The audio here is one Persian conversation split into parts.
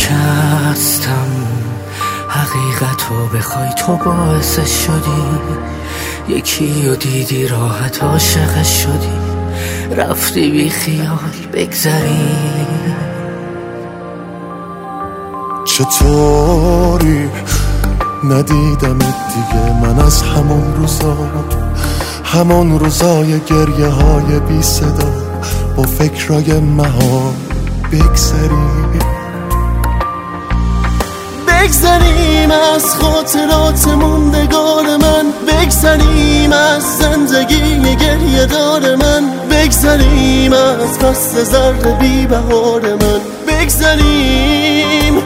شکستم حقیقتو بخوای تو باعثش شدی، یکی رو دیدی راحت عاشقش شدی، رفتی بی خیال بگذری. چطوری ندیدمت دیگه من از همون روزای گریه های بی صدا با فکرای مهار بگذریم از خاطرات موندگار من، بگذریم از زندگی گریه دار من، بگذریم از فصل زرد بی بهار من، بگذریم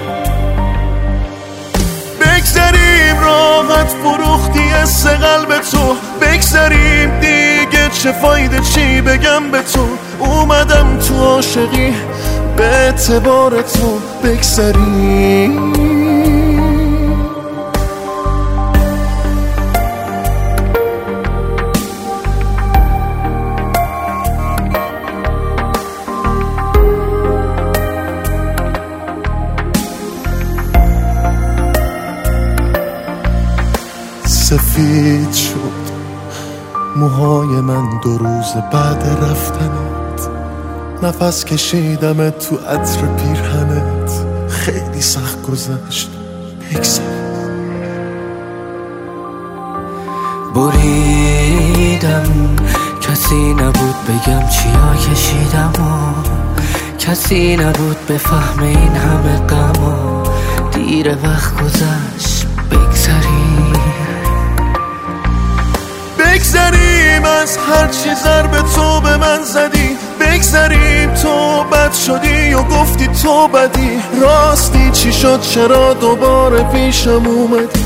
راحت فروختی حس قلب تو، بگذریم دیگه چه فایده چی بگم به تو، اومدم تو عاشقی به اعتبار تو، بگذریم سفید شد موهای من 2 روز بعد رفتنت، نفس کشیدم تو عطر پیرهنت، خیلی سخت گذشت بریدم کسی نبود بگم چیا کشیدم و کسی نبود بفهم این همه غم و دیر وقت گذشت. بگذریم از هر چی ضرب تو به من زدی، بگذریم تو بد شدی و گفتی تو بدی، راستی چی شد چرا دوباره پیشم اومدی،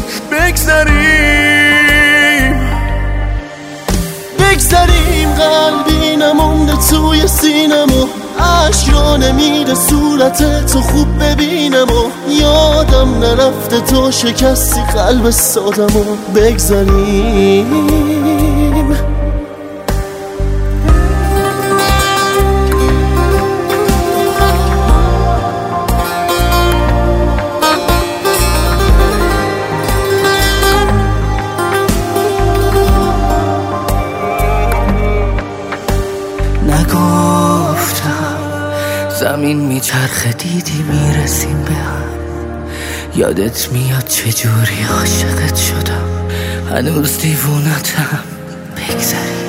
بگذریم قلبی نمونده توی سینم و عشق را نمیره صورت تو خوب ببینم و یادم نرفته تو شکستی قلب سادم و بگذریم نگفتم زمین میچرخه دیدی میرسیم به هم، یادت میاد چجوری عاشقت شدم، هنوز دیوونتم، بگذریم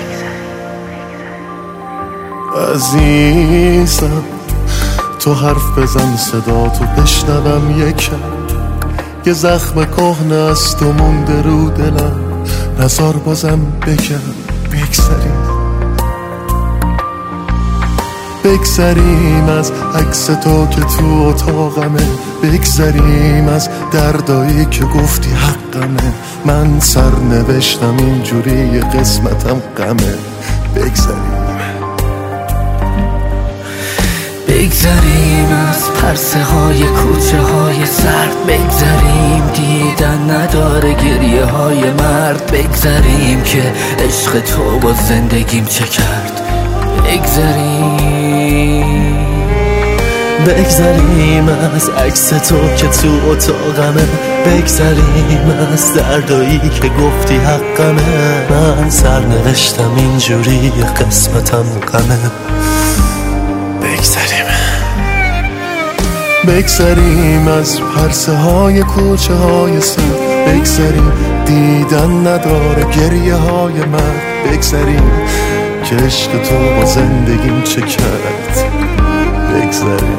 عزیزم تو حرف بزن صدا تو بشنوم یکم، یه زخم کهنه است و مونده رو دلم، نزار بازم بگم بگذریم از عکس تو که تو اتاقمه، بگذریم از دردایی که گفتی حقمه، من سر نوشتم اینجوری قسمتم غمه، بگذریم از پرسه های کوچه های سرد، بگذریم دیدن نداره گریه های مرد، بگذریم که عشق تو با زندگیم چه کرد، بگذریم از عکس تو که تو اتاقمه، بگذریم از دردایی که گفتی حقمه، من سر نوشتم اینجوری قسمتم غمه، بگذریم از پرسه های کوچه های سر، بگذریم دیدن نداره گریه های من، بگذریم که عشق تو با زندگیم چه کرد، بگذریم